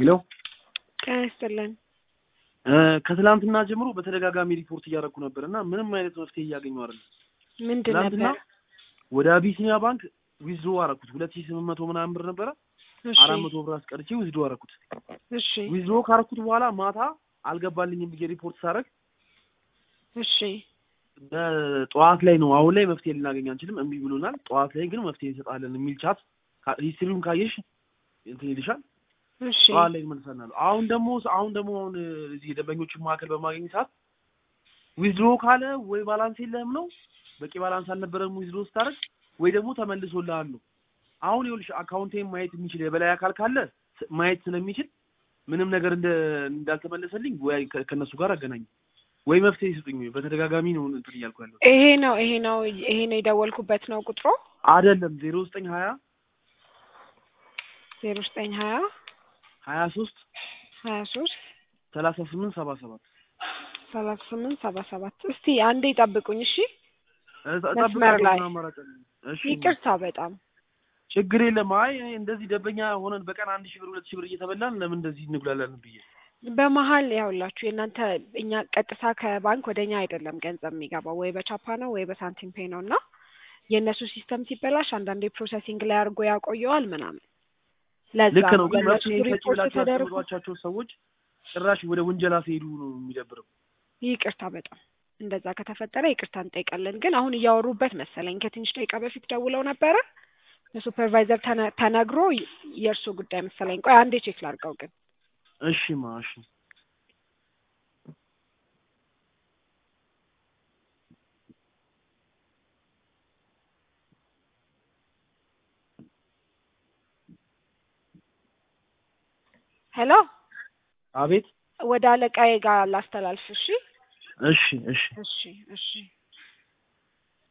ሄሎ ቀስተለን ከትላንትና ጀምሮ በተደጋጋሚ ሪፖርት እያደረኩ ነበርና ምንም አይነት መፍትሄ እያገኘው አይደለም። ምንድን ነበር? ወደ አቢሲኒያ ባንክ ዊዝድሮ አደረኩት 2800 ምናምን ብር ነበረ። 400 ብር አስቀርቼ ዊዝድሮ አደረኩት። እሺ ዊዝድሮ ካረኩት በኋላ ማታ አልገባልኝም ብዬ ሪፖርት ሳደርግ እሺ ጠዋት ላይ ነው አሁን ላይ መፍትሄ ልናገኝ አንችልም እምቢ ብሎናል። ጠዋት ላይ ግን መፍትሄ እንሰጣለን የሚል ቻት ሂስትሪውን ካየሽ እንትን ይልሻል። እሺ ጠዋት ላይ መልሰናል። አሁን ደግሞ እዚህ ደንበኞችን ማዕከል በማግኘት ሰዓት ዊዝድሮ ካለ ወይ ባላንስ የለህም ነው በቂ ባላንስ አልነበረም ዊዝድሮ ስታደርግ ወይ ደግሞ ተመልሶልሃል ነው። አሁን ይኸውልሽ አካውንቴን ማየት የሚችል የበላይ አካል ካለ ማየት ስለሚችል ምንም ነገር እንዳልተመለሰልኝ ወይ ከነሱ ጋር አገናኝ ወይ መፍትሄ ይስጡኝ። በተደጋጋሚ ነው እንትን እያልኩ ያለው። ይሄ ነው የደወልኩበት ነው ቁጥሩ አይደለም 0920 23 3877 እስቲ አንዴ ጠብቁኝ እሺ። መስመር ላይ እሺ ይቅርታ በጣም ችግር የለም። አይ እንደዚህ ደበኛ ሆነን በቀን 1000 ብር 2000 ብር እየተበላን ለምን እንደዚህ እንጉላላለን ብዬ በመሃል ያውላችሁ የእናንተ እኛ ቀጥታ ከባንክ ወደኛ አይደለም ገንዘብ የሚገባው ወይ በቻፓ ነው ወይ በሳንቲም ፔይ ነውና የእነሱ ሲስተም ሲበላሽ አንዳንዴ ፕሮሰሲንግ ላይ አድርጎ ያቆየዋል ምናምን ልክ ነው። ግን ሪፖርት ተደርጓቸው ሰዎች ጭራሽ ወደ ወንጀላ ሲሄዱ ነው የሚደብረው። ይቅርታ በጣም እንደዛ ከተፈጠረ ይቅርታ እንጠይቃለን። ግን አሁን እያወሩበት መሰለኝ ከትንሽ ደቂቃ በፊት ደውለው ነበረ ለሱፐርቫይዘር ተነግሮ የእርሱ ጉዳይ መሰለኝ። ቆይ አንዴ ቼክ ላድርገው ግን እሺ ማሽ ሄሎ አቤት ወደ አለቃዬ ጋር ላስተላልፍ። እሺ እሺ እሺ እሺ እሺ